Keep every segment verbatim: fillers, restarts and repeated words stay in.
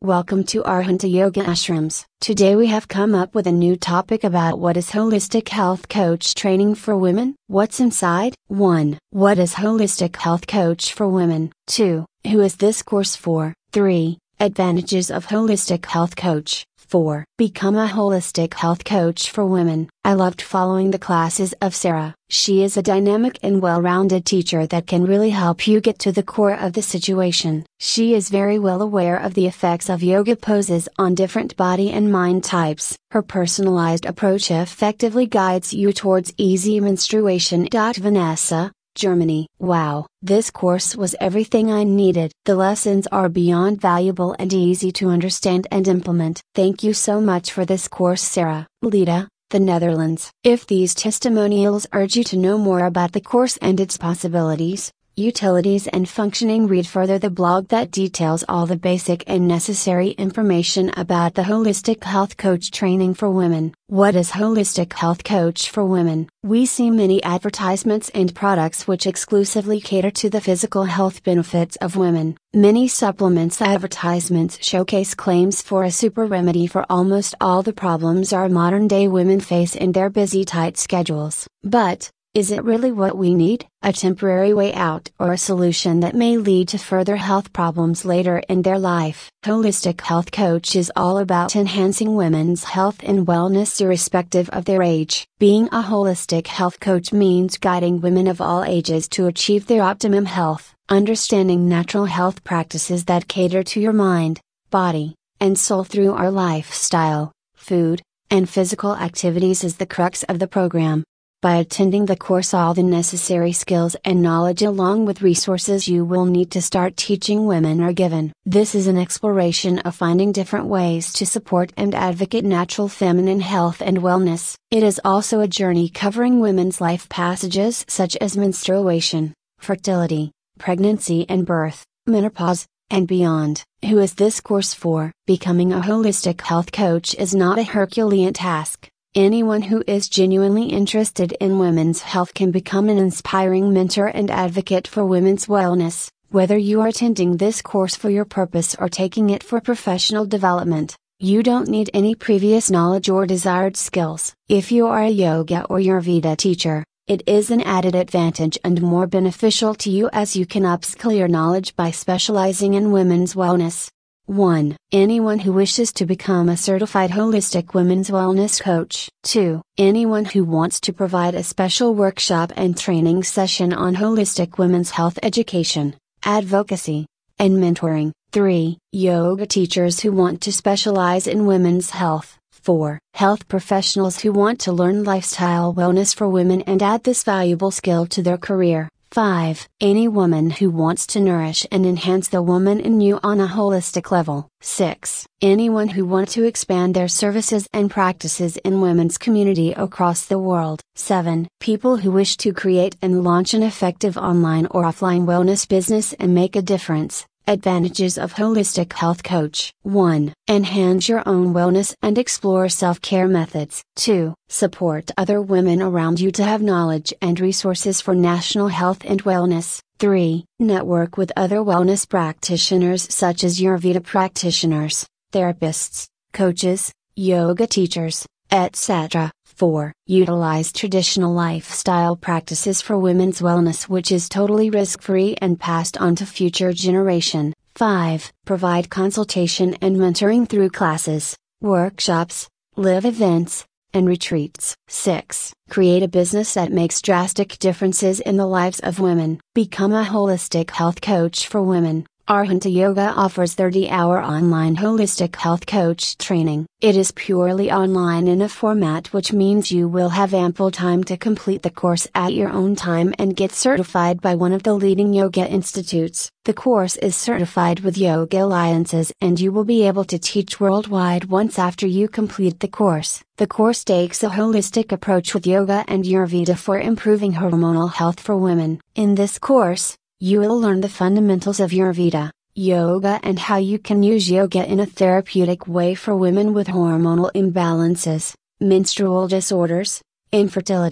Welcome to Arhanta Yoga Ashrams. Today we have come up with a new topic about what is holistic health coach training for women. What's inside? one. What is holistic health coach for women? two. Who is this course for? three. Advantages of holistic health coach. four. Become a holistic health coach for women. I loved following the classes of Sarah. She is a dynamic and well-rounded teacher that can really help you get to the core of the situation. She is very well aware of the effects of yoga poses on different body and mind types. Her personalized approach effectively guides you towards easy menstruation. Vanessa, Germany. Wow, this course was everything I needed. The lessons are beyond valuable and easy to understand and implement. Thank you so much for this course, Sarah. Lita, the Netherlands. If these testimonials urge you to know more about the course and its possibilities, utilities and functioning, read further the blog that details all the basic and necessary information about the holistic health coach training for women. What is holistic health coach for women? We see many advertisements and products which exclusively cater to the physical health benefits of women. Many supplements advertisements showcase claims for a super remedy for almost all the problems our modern day women face in their busy, tight schedules. But, is it really what we need? A temporary way out or a solution that may lead to further health problems later in their life? Holistic Health Coach is all about enhancing women's health and wellness irrespective of their age. Being a holistic health coach means guiding women of all ages to achieve their optimum health. Understanding natural health practices that cater to your mind, body, and soul through our lifestyle, food, and physical activities is the crux of the program. By attending the course, all the necessary skills and knowledge along with resources you will need to start teaching women are given. This is an exploration of finding different ways to support and advocate natural feminine health and wellness. It is also a journey covering women's life passages such as menstruation, fertility, pregnancy and birth, menopause, and beyond. Who is this course for? Becoming a holistic health coach is not a Herculean task. Anyone who is genuinely interested in women's health can become an inspiring mentor and advocate for women's wellness. Whether you are attending this course for your purpose or taking it for professional development, you don't need any previous knowledge or desired skills. If you are a yoga or Ayurveda teacher, it is an added advantage and more beneficial to you as you can upskill your knowledge by specializing in women's wellness. one. Anyone who wishes to become a certified holistic women's wellness coach. two. Anyone who wants to provide a special workshop and training session on holistic women's health education, advocacy, and mentoring. three. Yoga teachers who want to specialize in women's health. four. Health professionals who want to learn lifestyle wellness for women and add this valuable skill to their career. five. Any woman who wants to nourish and enhance the woman in you on a holistic level. six. Anyone who wants to expand their services and practices in women's community across the world. seven. People who wish to create and launch an effective online or offline wellness business and make a difference. Advantages of holistic health coach. one. Enhance your own wellness and explore self-care methods. two. Support other women around you to have knowledge and resources for national health and wellness. three. Network with other wellness practitioners such as Ayurveda practitioners, therapists, coaches, yoga teachers, et cetera. four. Utilize traditional lifestyle practices for women's wellness, which is totally risk-free and passed on to future generation. five. Provide consultation and mentoring through classes, workshops, live events, and retreats. six. Create a business that makes drastic differences in the lives of women. Become a holistic health coach for women. Arhanta Yoga offers thirty hour online holistic health coach training. It is purely online in a format which means you will have ample time to complete the course at your own time and get certified by one of the leading yoga institutes. The course is certified with Yoga Alliances and you will be able to teach worldwide once after you complete the course. The course takes a holistic approach with yoga and Ayurveda for improving hormonal health for women. In this course, you will learn the fundamentals of Ayurveda, yoga, and how you can use yoga in a therapeutic way for women with hormonal imbalances, menstrual disorders, infertility,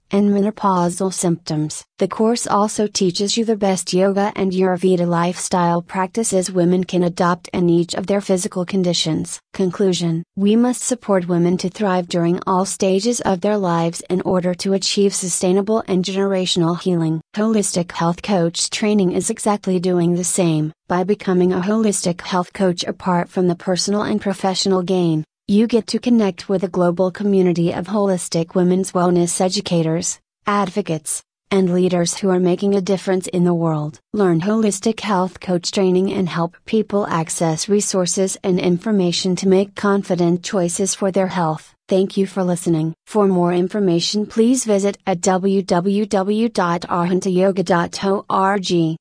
and menopausal symptoms. The course also teaches you the best yoga and Ayurveda lifestyle practices women can adopt in each of their physical conditions. Conclusion: we must support women to thrive during all stages of their lives in order to achieve sustainable and generational healing. Holistic Health Coach Training is exactly doing the same. By becoming a holistic health coach, apart from the personal and professional gain, you get to connect with a global community of holistic women's wellness educators, advocates, and leaders who are making a difference in the world. Learn holistic health coach training and help people access resources and information to make confident choices for their health. Thank you for listening. For more information, please visit at w w w dot arhanta yoga dot org.